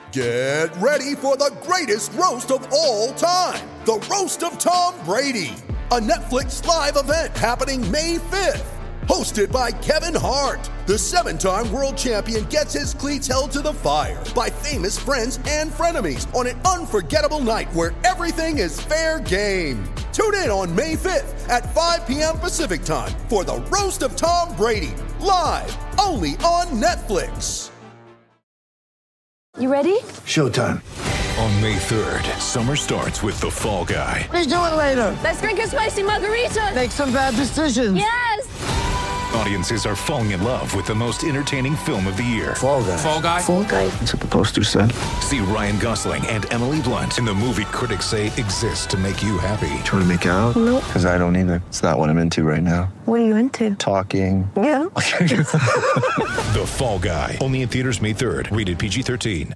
Get ready for the greatest roast of all time, the Roast of Tom Brady, a Netflix live event happening May 5th. Hosted by Kevin Hart, the 7-time world champion gets his cleats held to the fire by famous friends and frenemies on an unforgettable night where everything is fair game. Tune in on May 5th at 5 p.m. Pacific time for the Roast of Tom Brady, live only on Netflix. You ready? Showtime. On May 3rd, summer starts with The Fall Guy. Let's do it later. Let's drink a spicy margarita. Make some bad decisions. Yes! Audiences are falling in love with the most entertaining film of the year. Fall Guy. Fall Guy. Fall Guy. That's what the poster said. See Ryan Gosling and Emily Blunt in the movie critics say exists to make you happy. Trying to make it out? Nope. Because I don't either. It's not what I'm into right now. What are you into? Talking. Yeah. The Fall Guy. Only in theaters May 3rd. Rated PG-13.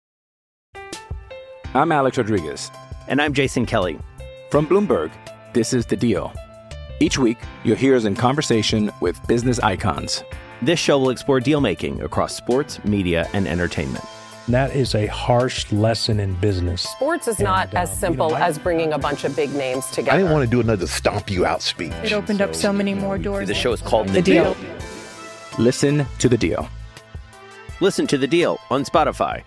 I'm Alex Rodriguez. And I'm Jason Kelly. From Bloomberg, this is The Deal. Each week, you'll hear us in conversation with business icons. This show will explore deal-making across sports, media, and entertainment. That is a harsh lesson in business. Sports is not as simple as bringing a bunch of big names together. I didn't want to do another stomp you out speech. It opened up so many more doors. The show is called The Deal. Listen to The Deal. Listen to The Deal on Spotify.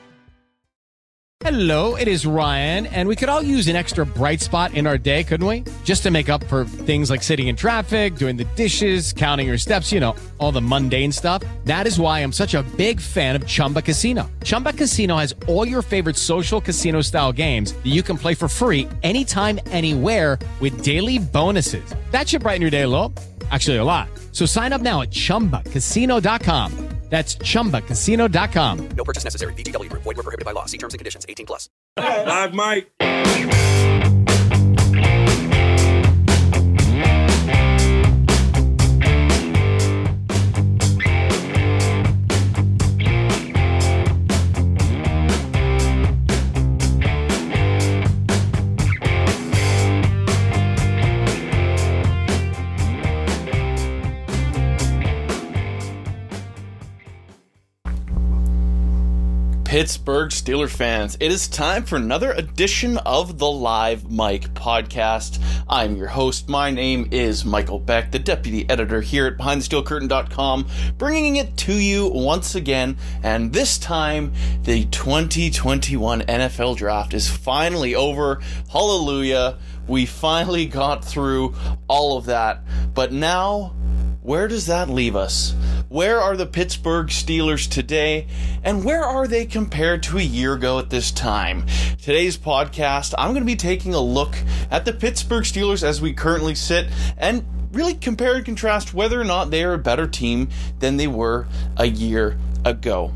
Hello, it is Ryan, and we could all use an extra bright spot in our day, couldn't we? Just to make up for things like sitting in traffic, doing the dishes, counting your steps, you know, all the mundane stuff. That is why I'm such a big fan of Chumba Casino. Chumba Casino has all your favorite social casino-style games that you can play for free anytime, anywhere with daily bonuses. That should brighten your day a little. Actually, a lot. So sign up now at ChumbaCasino.com. That's ChumbaCasino.com. No purchase necessary. VGW Group. Void where prohibited by law. See terms and conditions. 18+. Live Mike. Pittsburgh Steelers fans, it is time for another edition of the Live Mike podcast. I'm your host. My name is Michael Beck, the deputy editor here at BehindTheSteelCurtain.com, bringing it to you once again. And this time, the 2021 NFL Draft is finally over. Hallelujah. We finally got through all of that. But now, where does that leave us? Where are the Pittsburgh Steelers today, and where are they compared to a year ago at this time? Today's podcast, I'm going to be taking a look at the Pittsburgh Steelers as we currently sit and really compare and contrast whether or not they are a better team than they were a year ago.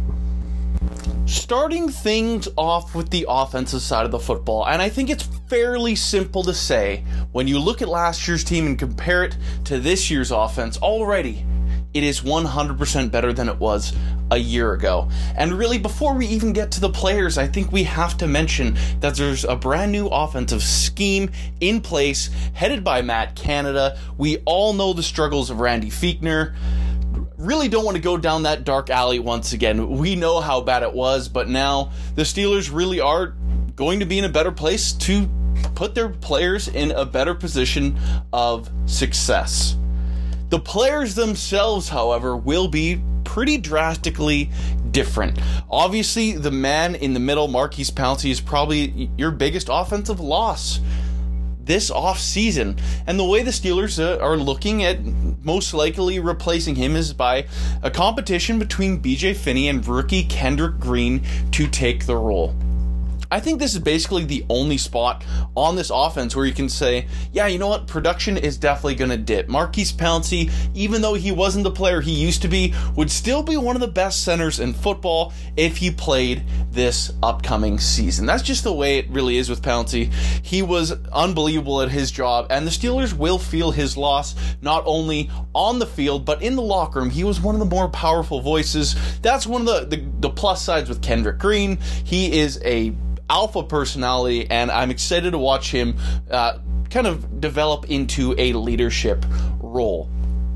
Starting things off with the offensive side of the football, and I think it's fairly simple to say, when you look at last year's team and compare it to this year's offense, already it is 100% better than it was a year ago. And really, before we even get to the players, I think we have to mention that there's a brand new offensive scheme in place, headed by Matt Canada. We all know the struggles of Randy Fichtner. Really don't want to go down that dark alley once again. We know how bad it was, but now the Steelers really are going to be in a better place to put their players in a better position of success. The players themselves, however, will be pretty drastically different. Obviously, the man in the middle, Maurkice Pouncey, is probably your biggest offensive loss this offseason. And the way the Steelers are looking at most likely replacing him is by a competition between BJ Finney and rookie Kendrick Green to take the role. I think this is basically the only spot on this offense where you can say, yeah, you know what, production is definitely going to dip. Maurkice Pouncey, even though he wasn't the player he used to be, would still be one of the best centers in football if he played this upcoming season. That's just the way it really is with Pouncey. He was unbelievable at his job, and the Steelers will feel his loss not only on the field, but in the locker room. He was one of the more powerful voices. That's one of the plus sides with Kendrick Green. He is a alpha personality, and I'm excited to watch him kind of develop into a leadership role.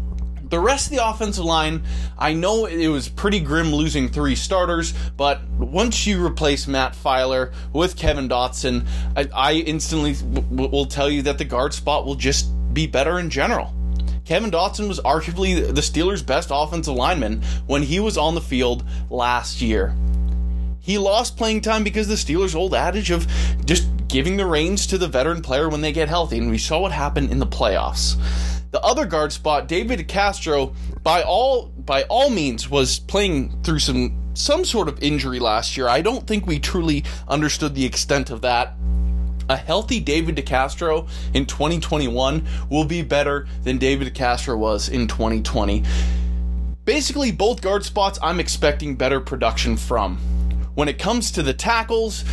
The rest of the offensive line, I know it was pretty grim losing 3 starters, but once you replace Matt Filer with Kevin Dotson, I instantly will tell you that the guard spot will just be better in general. Kevin Dotson was arguably the Steelers' best offensive lineman when he was on the field last year. He lost playing time because the Steelers' old adage of just giving the reins to the veteran player when they get healthy, and we saw what happened in the playoffs. The other guard spot, David DeCastro, by all means was playing through some sort of injury last year. I don't think we truly understood the extent of that. A healthy David DeCastro in 2021 will be better than David DeCastro was in 2020. Basically, both guard spots I'm expecting better production from. When it comes to the tackles,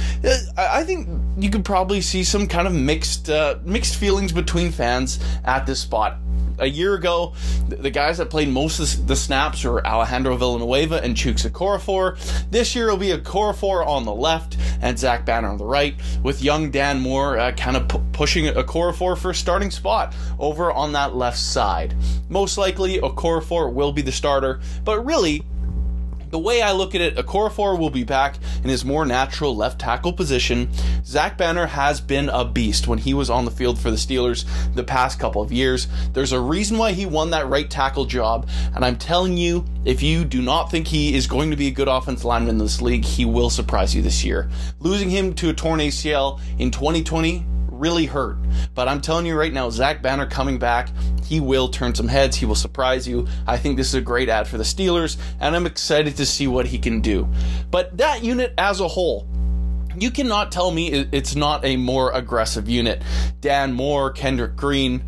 I think you could probably see some kind of mixed feelings between fans at this spot. A year ago, the guys that played most of the snaps were Alejandro Villanueva and Chuks Okorafor. This year it'll be Okorafor on the left and Zach Banner on the right, with young Dan Moore kind of pushing Okorafor for a starting spot over on that left side. Most likely Okorafor will be the starter, but really, the way I look at it, Okorafor will be back in his more natural left tackle position. Zach Banner has been a beast when he was on the field for the Steelers the past couple of years. There's a reason why he won that right tackle job, and I'm telling you, if you do not think he is going to be a good offensive lineman in this league, he will surprise you this year. Losing him to a torn ACL in 2020 really hurt, but I'm telling you right now, Zach Banner coming back, he will turn some heads, he will surprise you. I think this is a great ad for the Steelers, and I'm excited to see what he can do. But that unit as a whole, you cannot tell me it's not a more aggressive unit. Dan Moore, Kendrick Green,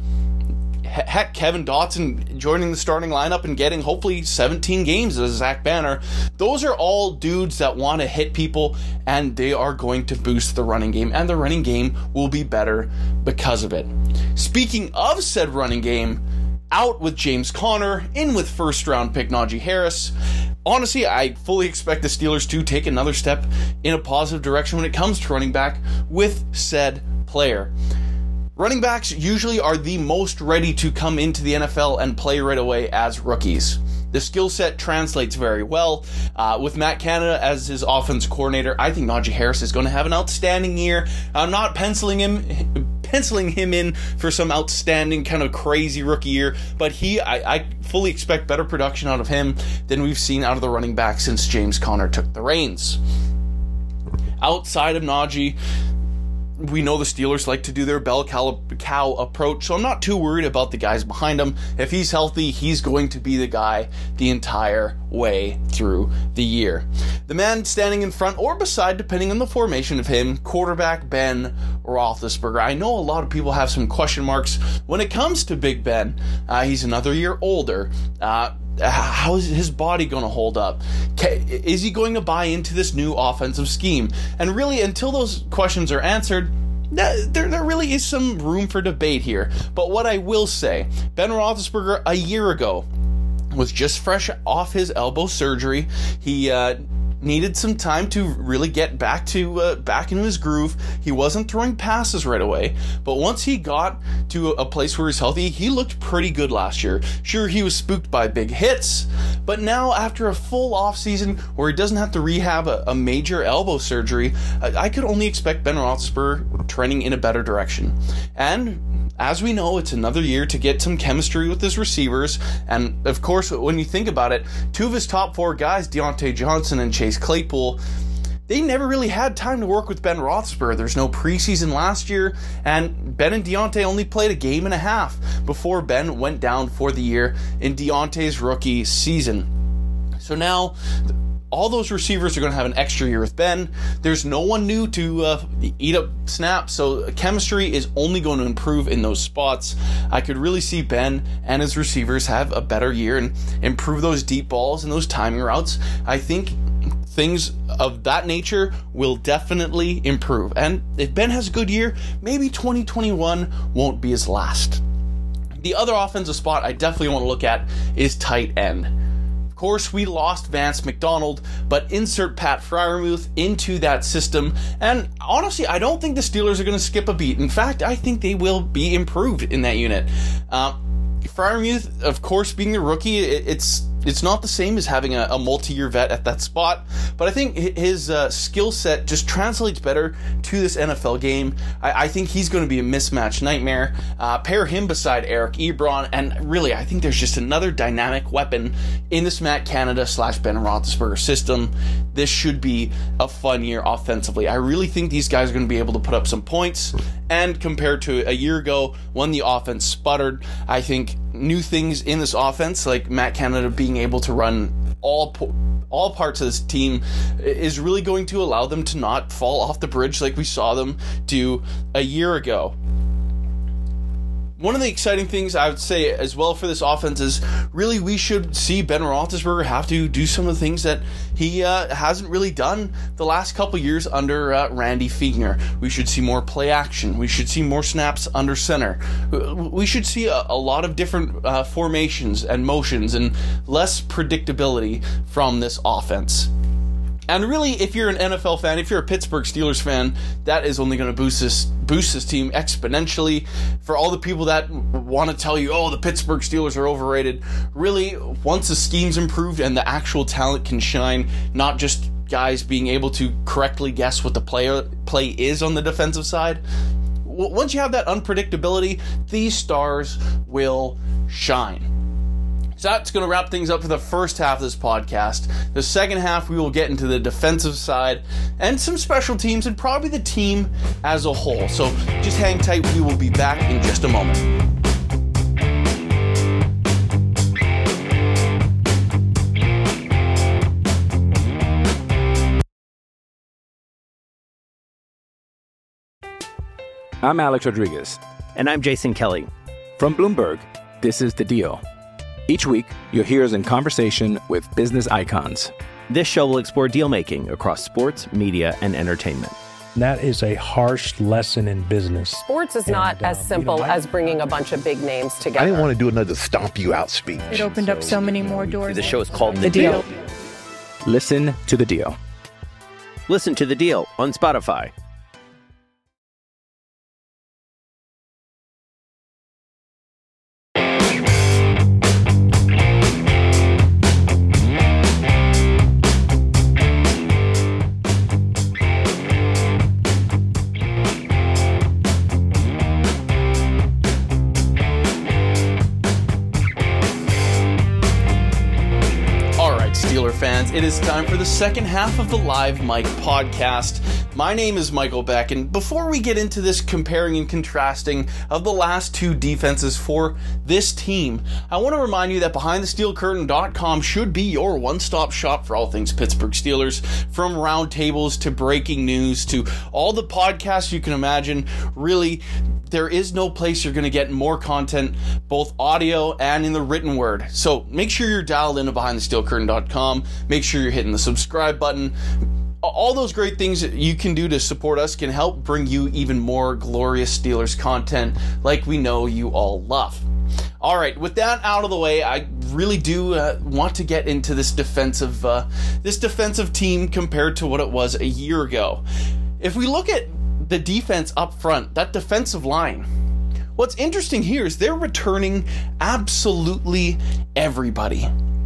heck, Kevin Dotson joining the starting lineup and getting hopefully 17 games as Zach Banner. Those are all dudes that want to hit people, and they are going to boost the running game, and the running game will be better because of it. Speaking of said running game, out with James Conner, in with first-round pick Najee Harris. Honestly, I fully expect the Steelers to take another step in a positive direction when it comes to running back with said player. Running backs usually are the most ready to come into the NFL and play right away as rookies. The skill set translates very well. With Matt Canada as his offense coordinator, I think Najee Harris is going to have an outstanding year. I'm not penciling him in for some outstanding kind of crazy rookie year, but I fully expect better production out of him than we've seen out of the running back since James Conner took the reins. Outside of Najee, we know the Steelers like to do their bell cow approach, so I'm not too worried about the guys behind him. If he's healthy, he's going to be the guy the entire way through the year. The man standing in front or beside, depending on the formation of him, quarterback Ben Roethlisberger. I know a lot of people have some question marks when it comes to Big Ben. He's another year older. How is his body going to hold up? Is he going to buy into this new offensive scheme? And really, until those questions are answered, there really is some room for debate here. But what I will say, Ben Roethlisberger a year ago was just fresh off his elbow surgery. He needed some time to really get back into his groove. He wasn't throwing passes right away, but once he got to a place where he's healthy, he looked pretty good last year. Sure, he was spooked by big hits, but now after a full off season where he doesn't have to rehab a major elbow surgery, I could only expect Ben Roethlisberger trending in a better direction. And as we know, it's another year to get some chemistry with his receivers, and of course, when you think about it, 2 of his top 4 guys, Deontay Johnson and Chase Claypool, they never really had time to work with Ben Roethlisberger. There's no preseason last year, and Ben and Deontay only played a game and a half before Ben went down for the year in Deontay's rookie season. So now, all those receivers are going to have an extra year with Ben. There's no one new to eat up snaps, so chemistry is only going to improve in those spots. I could really see Ben and his receivers have a better year and improve those deep balls and those timing routes. I think things of that nature will definitely improve. And if Ben has a good year, maybe 2021 won't be his last. The other offensive spot I definitely want to look at is tight end. Of course, we lost Vance McDonald, but insert Pat Freiermuth into that system, and honestly, I don't think the Steelers are going to skip a beat. In fact, I think they will be improved in that unit. Freiermuth, of course, being the rookie, it's not the same as having a multi-year vet at that spot, but I think his skill set just translates better to this NFL game. I think he's going to be a mismatch nightmare. Pair him beside Eric Ebron, and really, I think there's just another dynamic weapon in this Matt Canada / Ben Roethlisberger system. This should be a fun year offensively. I really think these guys are going to be able to put up some points, and compared to a year ago when the offense sputtered, I think new things in this offense, like Matt Canada being able to run all parts of this team, is really going to allow them to not fall off the bridge like we saw them do a year ago. One of the exciting things I would say as well for this offense is really we should see Ben Roethlisberger have to do some of the things that he hasn't really done the last couple years under Randy Fiegner. We should see more play action. We should see more snaps under center. We should see a lot of different formations and motions and less predictability from this offense. And really, if you're an NFL fan, if you're a Pittsburgh Steelers fan, that is only going to boost this team exponentially. For all the people that want to tell you, oh, the Pittsburgh Steelers are overrated, really, once the scheme's improved and the actual talent can shine, not just guys being able to correctly guess what the play is on the defensive side, once you have that unpredictability, these stars will shine. So that's going to wrap things up for the first half of this podcast. The second half, we will get into the defensive side and some special teams and probably the team as a whole. So just hang tight. We will be back in just a moment. I'm Alex Rodriguez. And I'm Jason Kelly. From Bloomberg, this is The Deal. Each week, you'll hear us in conversation with business icons. This show will explore deal-making across sports, media, and entertainment. That is a harsh lesson in business. Sports is not as simple as bringing a bunch of big names together. I didn't want to do another stomp you out speech. It opened up so many more doors. The show is called The Deal. Listen to The Deal. Listen to The Deal on Spotify. Fans, it is time for the second half of the Live Mike podcast. My name is Michael Beck, and before we get into this comparing and contrasting of the last two defenses for this team, I want to remind you that BehindTheSteelCurtain.com should be your one-stop shop for all things Pittsburgh Steelers, from roundtables to breaking news to all the podcasts you can imagine. Really, there is no place you're going to get more content, both audio and in the written word. So make sure you're dialed into BehindTheSteelCurtain.com. Make sure you're hitting the subscribe button. All those great things that you can do to support us can help bring you even more glorious Steelers content like we know you all love. All right, with that out of the way, I really do want to get into this defensive team compared to what it was a year ago. If we look at the defense up front, that defensive line, what's interesting here is they're returning absolutely everybody.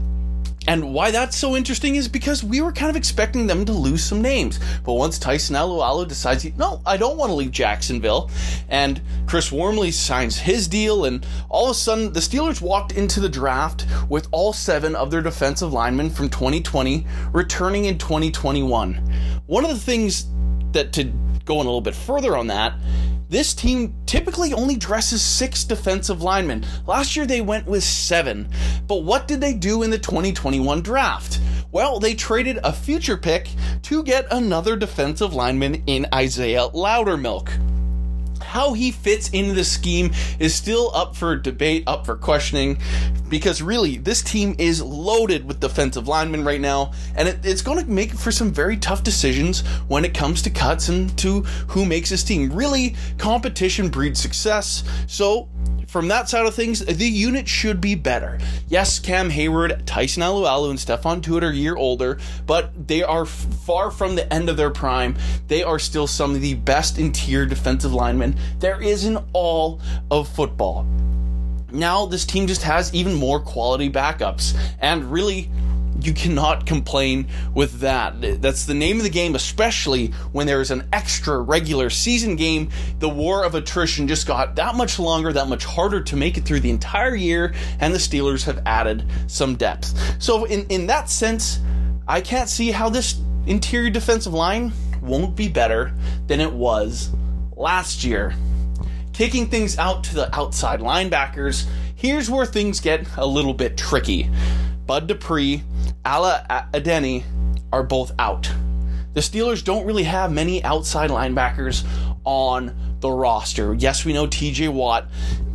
And why that's so interesting is because we were kind of expecting them to lose some names. But once Tyson Alualu decides, no, I don't want to leave Jacksonville, and Chris Wormley signs his deal, and all of a sudden the Steelers walked into the draft with all 7 of their defensive linemen from 2020 returning in 2021. One of the things that, to go in a little bit further on that, this team typically only dresses 6 defensive linemen. Last year they went with 7. But what did they do in the 2021 draft? Well, they traded a future pick to get another defensive lineman in Isaiah Loudermilk. How he fits into the scheme is still up for debate, up for questioning, because really, this team is loaded with defensive linemen right now, and it's going to make for some very tough decisions when it comes to cuts and to who makes this team. Really, competition breeds success, so from that side of things, the unit should be better. Yes, Cam Hayward, Tyson Alualu, and Stephon Tuitt are a year older, but they are far from the end of their prime. They are still some of the best interior defensive linemen there is in all of football. now this team just has even more quality backups. And really, you cannot complain with that. That's the name of the game, especially when there is an extra regular season game. The war of attrition just got that much longer, that much harder to make it through the entire year, and the Steelers have added some depth. So in that sense, I can't see how this interior defensive line won't be better than it was last year. Kicking things out to the outside linebackers, here's where things get a little bit tricky. Bud Dupree, Ala Adeni are both out. The Steelers don't really have many outside linebackers on the roster. Yes, we know TJ Watt,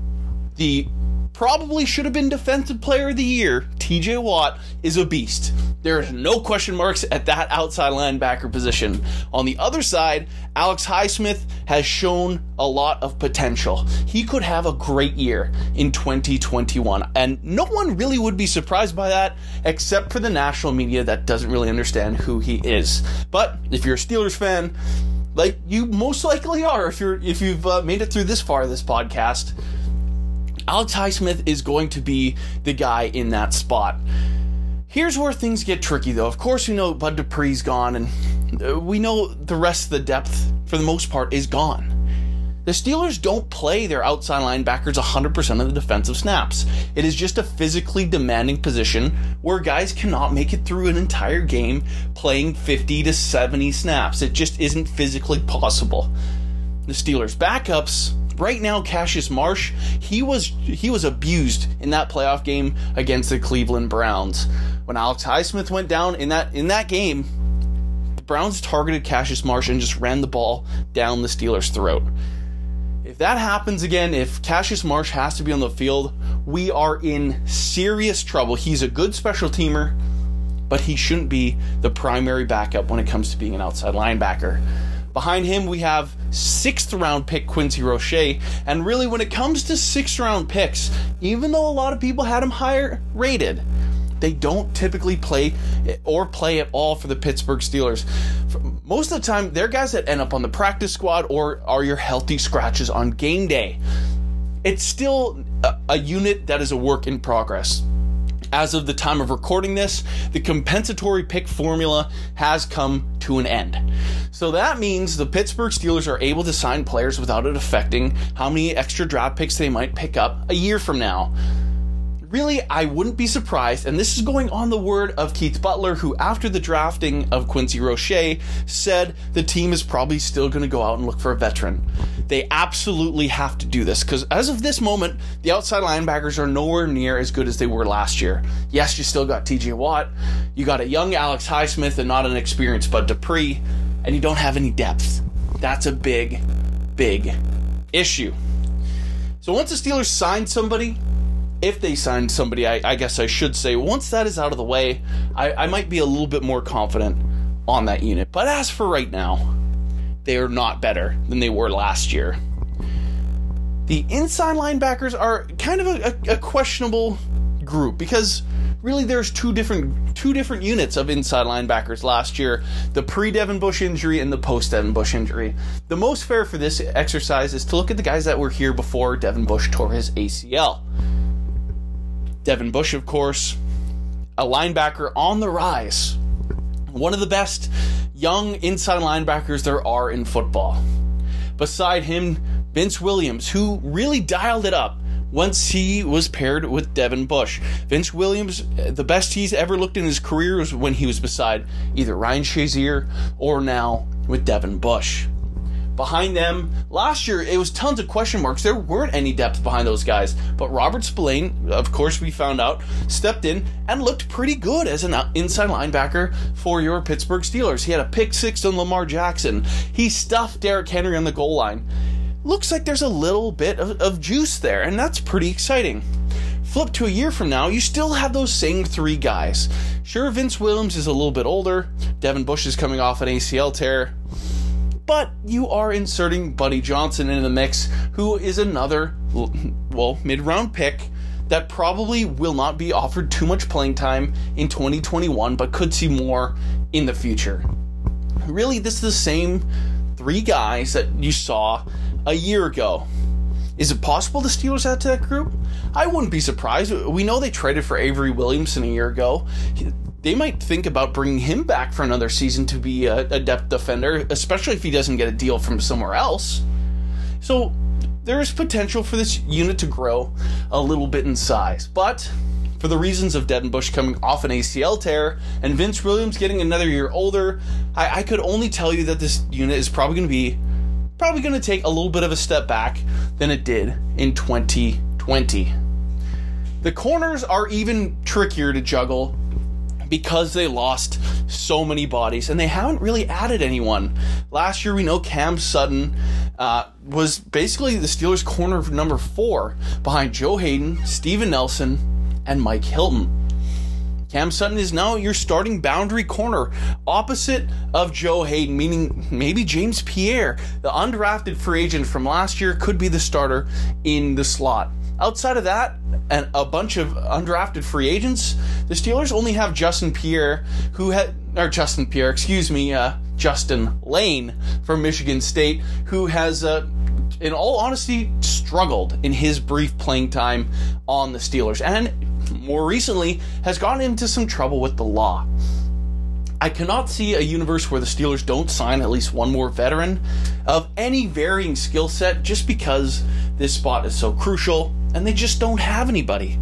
the probably should have been Defensive Player of the Year. TJ Watt is a beast. There's no question marks at that outside linebacker position. On the other side, Alex Highsmith has shown a lot of potential. He could have a great year in 2021, and no one really would be surprised by that, except for the national media that doesn't really understand who he is. But if you're a Steelers fan, like you most likely are, if you've made it through this far of this podcast, Alex Highsmith is going to be the guy in that spot. Here's where things get tricky, though. Of course, we know Bud Dupree's gone, and we know the rest of the depth, for the most part, is gone. The Steelers don't play their outside linebackers 100% of the defensive snaps. It is just a physically demanding position where guys cannot make it through an entire game playing 50 to 70 snaps. It just isn't physically possible. The Steelers' backups, right now, Cassius Marsh, he was abused in that playoff game against the Cleveland Browns. When Alex Highsmith went down in that game, the Browns targeted Cassius Marsh and just ran the ball down the Steelers' throat. If that happens again, if Cassius Marsh has to be on the field, we are in serious trouble. He's a good special teamer, but he shouldn't be the primary backup when it comes to being an outside linebacker. Behind him, we have 6th round pick Quincy Roche, and really when it comes to 6th round picks, even though a lot of people had him higher rated, they don't typically play at all for the Pittsburgh Steelers. Most of the time, they're guys that end up on the practice squad or are your healthy scratches on game day. It's still a unit that is a work in progress. As of the time of recording this, the compensatory pick formula has come to an end. So that means the Pittsburgh Steelers are able to sign players without it affecting how many extra draft picks they might pick up a year from now. Really, I wouldn't be surprised, and this is going on the word of Keith Butler, who after the drafting of Quincy Roche said the team is probably still going to go out and look for a veteran. They absolutely have to do this, because as of this moment, the outside linebackers are nowhere near as good as they were last year. Yes, you still got TJ Watt, you got a young Alex Highsmith and not an experienced Bud Dupree, and you don't have any depth. That's a big, big issue. So once the Steelers sign somebody, if they sign somebody, I guess I should say, once that is out of the way, I might be a little bit more confident on that unit. But as for right now, they are not better than they were last year. The inside linebackers are kind of a questionable group, because really there's two different units of inside linebackers last year: the pre-Devin Bush injury and the post-Devin Bush injury. The most fair for this exercise is to look at the guys that were here before Devin Bush tore his ACL. Devin Bush, of course, a linebacker on the rise. One of the best young inside linebackers there are in football. Beside him, Vince Williams, who really dialed it up once he was paired with Devin Bush. Vince Williams, the best he's ever looked in his career was when he was beside either Ryan Shazier or now with Devin Bush. Behind them, last year, it was tons of question marks. There weren't any depth behind those guys. But Robert Spillane, of course we found out, stepped in and looked pretty good as an inside linebacker for your Pittsburgh Steelers. He had a pick six on Lamar Jackson. He stuffed Derrick Henry on the goal line. Looks like there's a little bit of juice there, and that's pretty exciting. Flip to a year from now, you still have those same three guys. Sure, Vince Williams is a little bit older. Devin Bush is coming off an ACL tear. But you are inserting Buddy Johnson into the mix, who is another, mid-round pick that probably will not be offered too much playing time in 2021, but could see more in the future. Really, this is the same three guys that you saw a year ago. Is it possible the Steelers add to that group? I wouldn't be surprised. We know they traded for Avery Williamson a year ago. They might think about bringing him back for another season to be a depth defender, especially if he doesn't get a deal from somewhere else. So there is potential for this unit to grow a little bit in size. But for the reasons of Devin Bush coming off an ACL tear and Vince Williams getting another year older, I could only tell you that this unit is probably going to take a little bit of a step back than it did in 2020. The corners are even trickier to juggle because they lost so many bodies and they haven't really added anyone. Last year, we know Cam Sutton was basically the Steelers' corner number 4 behind Joe Hayden, Steven Nelson, and Mike Hilton. Cam Sutton is now your starting boundary corner opposite of Joe Hayden, meaning maybe James Pierre, the undrafted free agent from last year, could be the starter in the slot. Outside of that, and a bunch of undrafted free agents, the Steelers only have Justin Lane from Michigan State, who has, in all honesty, struggled in his brief playing time on the Steelers, and more recently has gotten into some trouble with the law. I cannot see a universe where the Steelers don't sign at least one more veteran of any varying skill set just because this spot is so crucial and they just don't have anybody.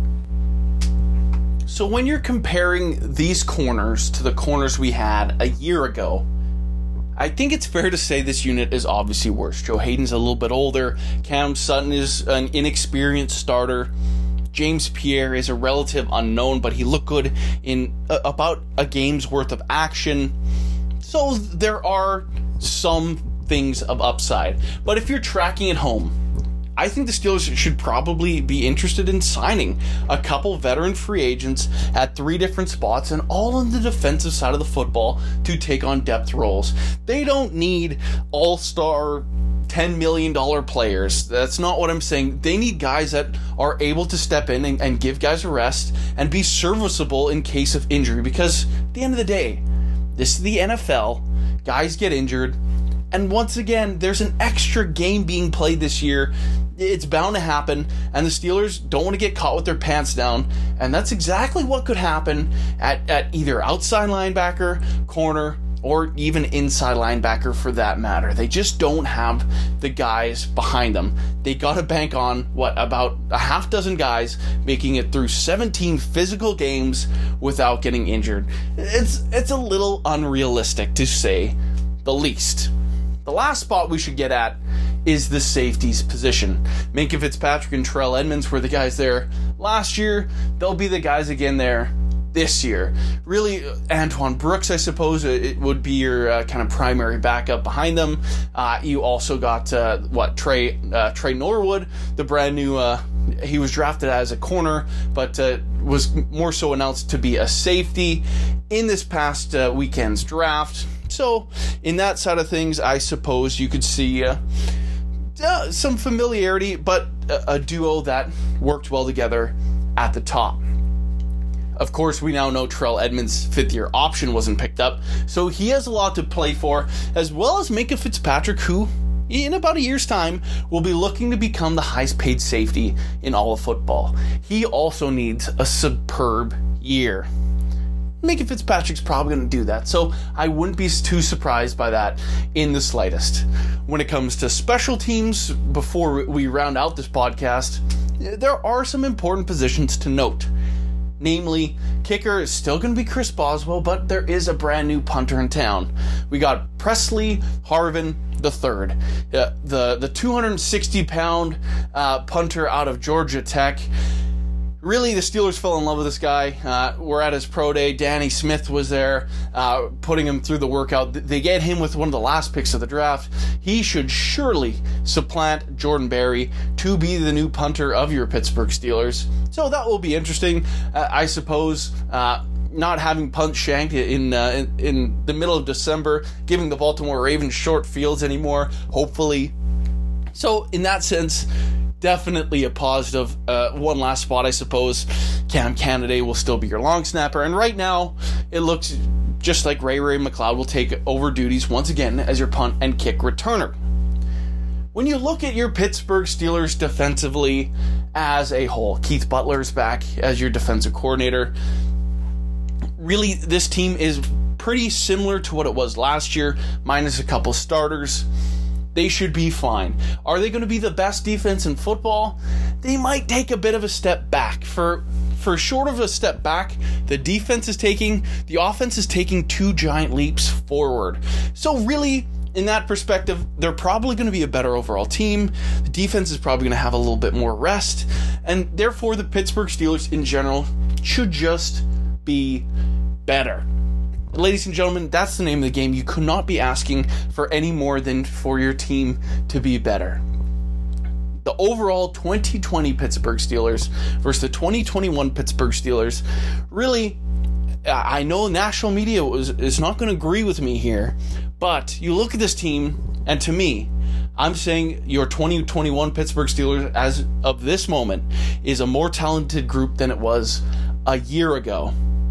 So when you're comparing these corners to the corners we had a year ago, I think it's fair to say this unit is obviously worse. Joe Hayden's a little bit older. Cam Sutton is an inexperienced starter. James Pierre is a relative unknown, but he looked good in about a game's worth of action. So there are some things of upside. But if you're tracking at home, I think the Steelers should probably be interested in signing a couple veteran free agents at 3 different spots and all on the defensive side of the football to take on depth roles. They don't need all-star $10 million players. That's not what I'm saying. They need guys that are able to step in and give guys a rest and be serviceable in case of injury, because at the end of the day, this is the NFL. Guys get injured, and once again, there's an extra game being played this year. It's bound to happen, and the Steelers don't want to get caught with their pants down, and that's exactly what could happen at either outside linebacker, corner, or even inside linebacker for that matter. They just don't have the guys behind them. They got to bank on, about a half dozen guys making it through 17 physical games without getting injured. It's a little unrealistic, to say the least. The last spot we should get at is the safeties position. Minkah Fitzpatrick and Terrell Edmunds were the guys there last year. They'll be the guys again there this year. Really, Antoine Brooks, I suppose, it would be your kind of primary backup behind them. You also got Trey Norwood, the brand new. He was drafted as a corner, but was more so announced to be a safety in this past weekend's draft. So, in that side of things, I suppose you could see some familiarity, but a duo that worked well together at the top. Of course, we now know Terrell Edmunds' 5th-year option wasn't picked up, so he has a lot to play for, as well as Minkah Fitzpatrick, who, in about a year's time, will be looking to become the highest-paid safety in all of football. He also needs a superb year. Minkah Fitzpatrick's probably going to do that, so I wouldn't be too surprised by that in the slightest. When it comes to special teams, before we round out this podcast, there are some important positions to note. Namely, kicker is still going to be Chris Boswell, but there is a brand new punter in town. We got Presley Harvin III, the 260-pound punter out of Georgia Tech. Really, the Steelers fell in love with this guy. We're at his pro day. Danny Smith was there, putting him through the workout. They get him with one of the last picks of the draft. He should surely supplant Jordan Berry to be the new punter of your Pittsburgh Steelers. So that will be interesting, I suppose. Not having punt shanked in the middle of December, giving the Baltimore Ravens short fields anymore, hopefully. So in that sense, definitely a positive. One last spot, I suppose. Cam Canada will still be your long snapper, and right now it looks just like Ray McLeod will take over duties once again as your punt and kick returner. when you look at your Pittsburgh Steelers defensively as a whole, Keith Butler's back as your defensive coordinator. Really, this team is pretty similar to what it was last year, minus a couple starters. They should be fine. Are they going to be the best defense in football? They might take a bit of a step back. For short of a step back, the offense is taking 2 giant leaps forward. So really, in that perspective, they're probably going to be a better overall team. The defense is probably going to have a little bit more rest, and therefore the Pittsburgh Steelers in general should just be better. Ladies and gentlemen, that's the name of the game. You could not be asking for any more than for your team to be better. The overall 2020 Pittsburgh Steelers versus the 2021 Pittsburgh Steelers, really, I know national media is not going to agree with me here, but you look at this team, and to me, I'm saying your 2021 Pittsburgh Steelers, as of this moment, is a more talented group than it was a year ago.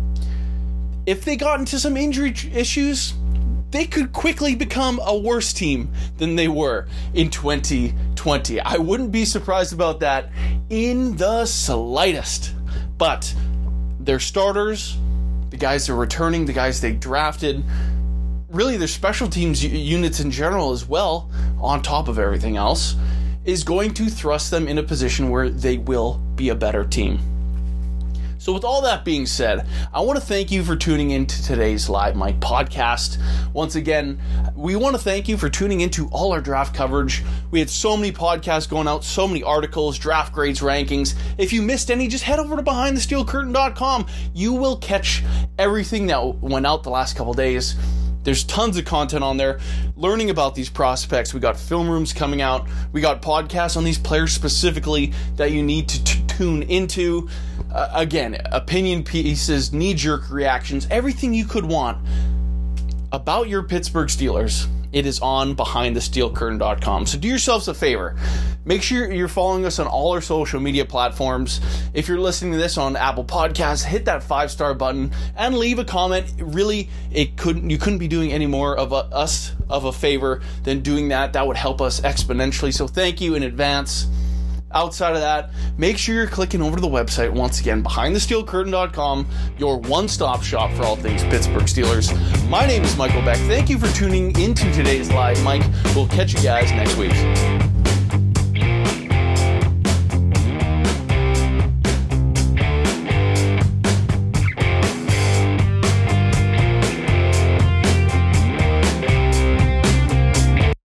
If they got into some injury issues, they could quickly become a worse team than they were in 2020. I wouldn't be surprised about that in the slightest. But their starters, the guys they're returning, the guys they drafted, really their special teams units in general as well, on top of everything else, is going to thrust them in a position where they will be a better team. So with all that being said, I want to thank you for tuning into today's Live Mike podcast. Once again, we want to thank you for tuning into all our draft coverage. We had so many podcasts going out, so many articles, draft grades, rankings. If you missed any, just head over to BehindTheSteelCurtain.com. You will catch everything that went out the last couple days. There's tons of content on there, learning about these prospects. We got film rooms coming out. We got podcasts on these players specifically that you need to tune into. Again, opinion pieces, knee-jerk reactions, everything you could want about your Pittsburgh Steelers. It is on BehindTheSteelCurtain.com. So do yourselves a favor. Make sure you're following us on all our social media platforms. If you're listening to this on Apple Podcasts, hit that 5-star button and leave a comment. Really, you couldn't be doing any more of us of a favor than doing that. That would help us exponentially. So thank you in advance. Outside of that, make sure you're clicking over to the website, once again, BehindTheSteelCurtain.com, your one-stop shop for all things Pittsburgh Steelers. My name is Michael Beck. Thank you for tuning into today's Live Mike. We'll catch you guys next week.